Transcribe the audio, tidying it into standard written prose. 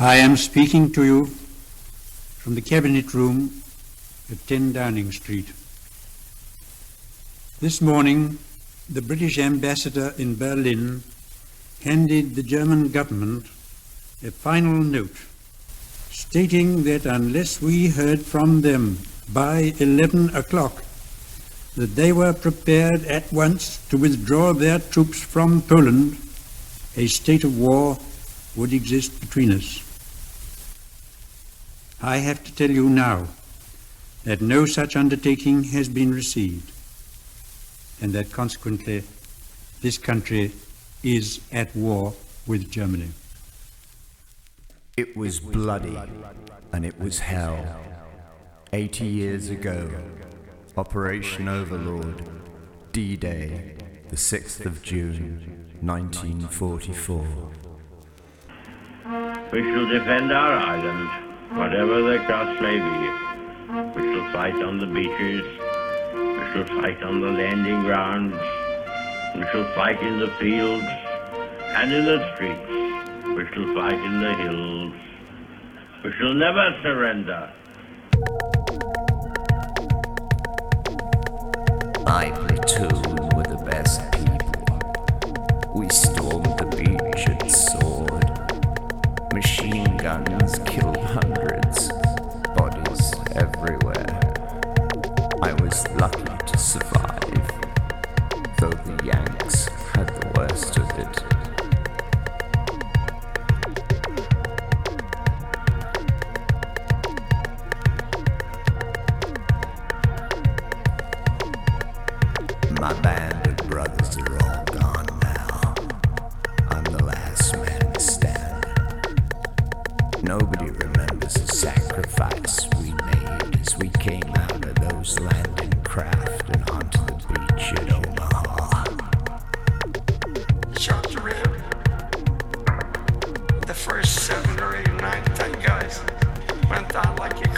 I am speaking to you from the Cabinet Room at 10 Downing Street. This morning, the British ambassador in Berlin handed the German government a final note stating that unless we heard from them by 11 o'clock, that they were prepared at once to withdraw their troops from Poland, a state of war would exist between us. I have to tell you now that no such undertaking has been received, and that consequently this country is at war with Germany. It was bloody, and it was hell. 80 years ago, Operation Overlord, D-Day, the 6th of June, 1944. We shall defend our island, whatever the cost may be. We shall fight on the beaches, we shall fight on the landing grounds, we shall fight in the fields and in the streets, we shall fight in the hills. We shall never surrender. My platoon were the best people. We stormed the beach at sword. Machine guns killed hundreds. Bodies everywhere. I was lucky to survive, though the Yanks had the worst of it. My band of brothers are all gone now. I'm the last man standing. Nobody remembers the sacrifice we made as we came out of those landing craft and onto the beach at Omaha. Shot the rib. The first 7 or 8 or 9 10 guys went down like a